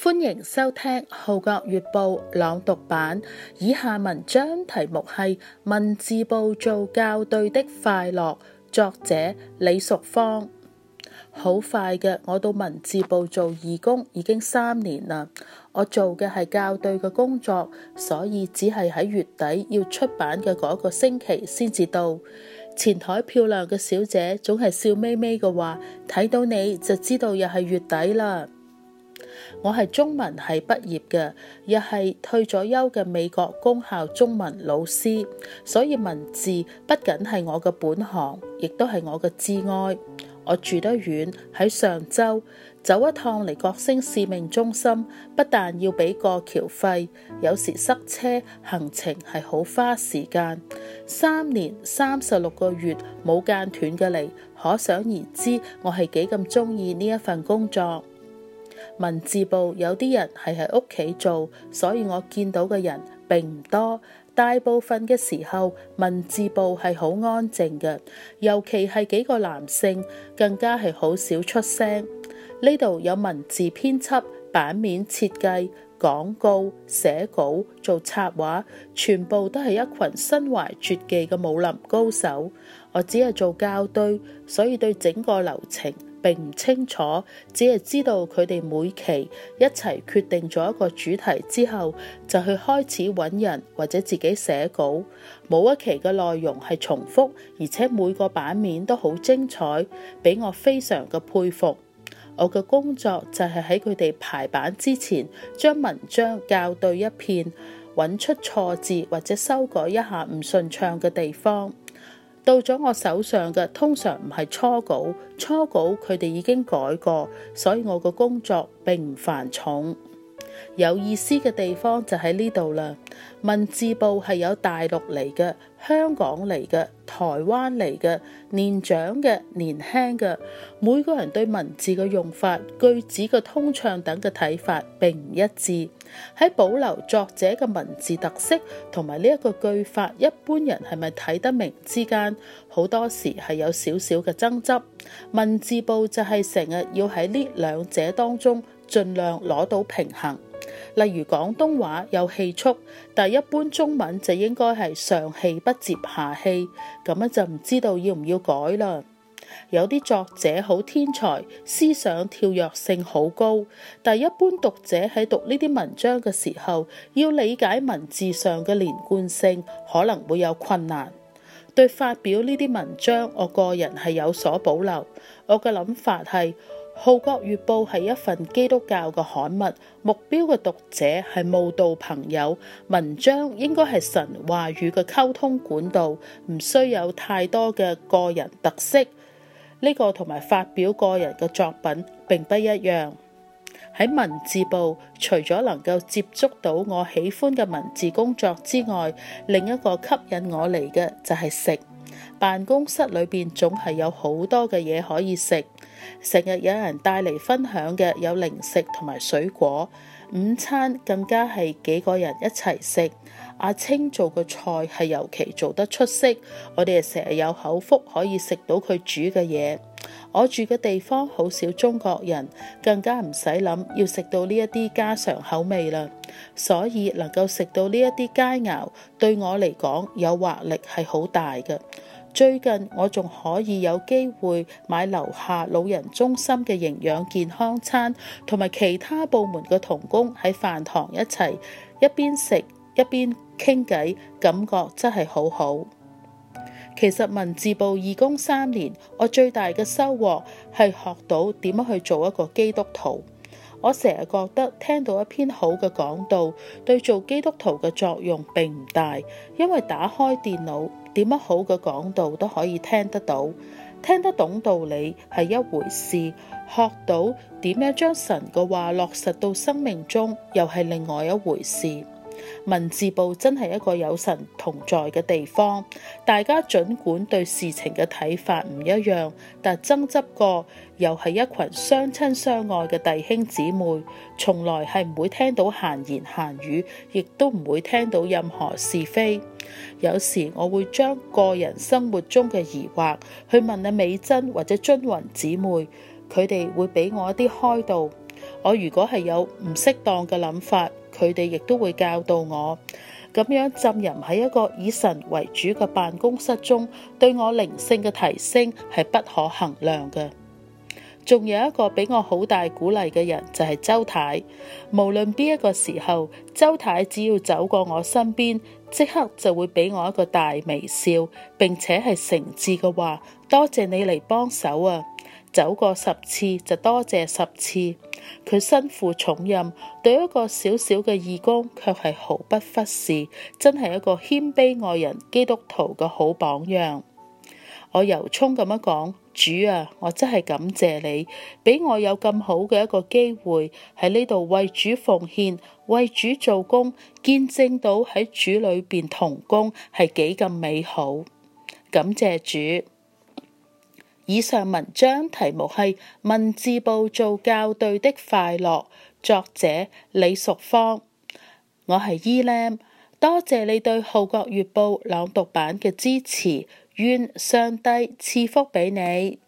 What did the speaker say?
歡迎收聽《號角月報》朗讀版，以下文章題目係文字部做校對的快樂，作者李淑芳。好快嘅，我到文字部做義工已經3年啦。我做嘅係校對嘅工作，所以只係喺月底要出版嘅嗰個星期先至到。前台漂亮嘅小姐總係笑眯眯嘅話，睇到你就知道又係月底啦。我係中文系畢業嘅，又係退咗休嘅美國公校中文老師，所以文字不僅係我嘅本行，亦都係我嘅摯愛。我住得遠，喺上周走一趟嚟國星使命中心，不但要俾過橋費，有時塞車，行程係好花時間。3年36個月冇間斷嘅嚟，可想而知我係幾咁鍾意呢一份工作。文字部有啲人係喺屋企做，所以我見到嘅人並唔多。大部分嘅時候，文字部係好安靜嘅，尤其係幾個男性，更加係好少出聲。呢度有文字編輯、版面設計、廣告、寫稿、做插畫，全部都係一群身懷絕技嘅武林高手。我只係做校對，所以對整個流程並唔清楚，只係知道佢哋每期一齊決定咗一個主題之後，就去開始揾人或者自己寫稿。冇一期嘅內容係重複，而且每個版面都好精彩，俾我非常嘅佩服。我嘅工作就係喺佢哋排版之前，將文章校對一遍，揾出錯字或者修改一下唔順暢嘅地方。到咗我手上嘅通常唔係初稿，初稿佢哋已經改過，所以我嘅工作並唔繁重。有意思嘅地方就喺呢度啦。文字部係有大陸嚟嘅、香港嚟嘅、台灣嚟嘅、年長嘅、年輕嘅，每個人對文字嘅用法、句子嘅通暢等嘅睇法並唔一致。喺保留作者嘅文字特色同埋呢一個句法，一般人係咪睇得明之間，好多時係有少少嘅爭執。文字部就係成日要喺呢兩者當中盡量攞到平衡。例如廣東話有氣促，但一般中文就應該係上氣不接下氣，咁樣就唔知道要唔要改啦。有啲作者好天才，思想跳躍性好高，但一般讀者喺讀呢啲文章嘅時候，要理解文字上嘅連貫性，可能會有困難。對發表呢啲文章，我個人係有所保留。我嘅諗法係，號角月報係一份基督教嘅刊物，目標嘅讀者係慕道朋友，文章應該係神話語嘅溝通管道，唔需有太多嘅個人特色。呢個同埋發表個人嘅作品並不一樣。喺文字部，除咗能夠接觸到我喜歡嘅文字工作之外，另一個吸引我嚟嘅就係食。辦公室裏邊總係有好多嘅嘢可以食，成日有人帶嚟分享嘅有零食同埋水果，午餐更加係幾個人一齊食。阿青做嘅菜係尤其做得出色，我哋成日有口福可以食到佢煮嘅嘢。我住嘅地方好少中國人，更加唔使諗要食到呢一啲家常口味啦。所以能夠食到呢一啲佳肴，對我嚟講誘惑力係好大嘅。最近我仲可以有機會買樓下老人中心嘅營養健康餐，同埋其他部門嘅同工喺飯堂一齊，一邊食一邊傾偈，感覺真係好好。其實文字部義工3年，我最大嘅收穫係學到點樣去做一個基督徒。我成日覺得聽到一篇好嘅講道，對做基督徒嘅作用並唔大，因為打開電腦，點樣好嘅講道都可以聽得到。聽得懂道理係一回事，學到點樣將神嘅話落實到生命中，又係另外一回事。文字部真係一個有神同在嘅地方，大家儘管對事情嘅睇法唔一樣，但爭執過又係一群相親相愛嘅弟兄姊妹，從來係唔會聽到閒言閒語，亦都唔會聽到任何是非。有時我會將個人生活中嘅疑惑去問阿美珍或者津雲姊妹，佢哋會俾我一啲開導。 我如果係有唔適當嘅諗法，佢哋亦都會教導我。咁樣浸淫喺一個以神為主嘅辦公室中，對我靈性嘅提升係不可衡量嘅。仲有一個俾我好大鼓勵嘅人就係周太，無論邊一個時候，周太只要走過我身邊，即刻就會俾我一個大微笑，並且係誠摯嘅話，多謝你嚟幫手啊！走過10次就多謝10次。佢身負重任，對一個小小嘅義工卻係毫不忽視，真係一個謙卑愛人基督徒嘅好榜樣。我由衷咁樣講，主啊，我真係感謝你，俾我有咁好嘅一個機會喺呢度為主奉獻，為主做工，見證到喺主裏邊同工係幾咁美好。感謝主。以上文章題目係文字部做校對的快樂，作者李淑芳。我係Elam，多謝你對《號角月報》朗讀版嘅支持，願上帝賜福俾你。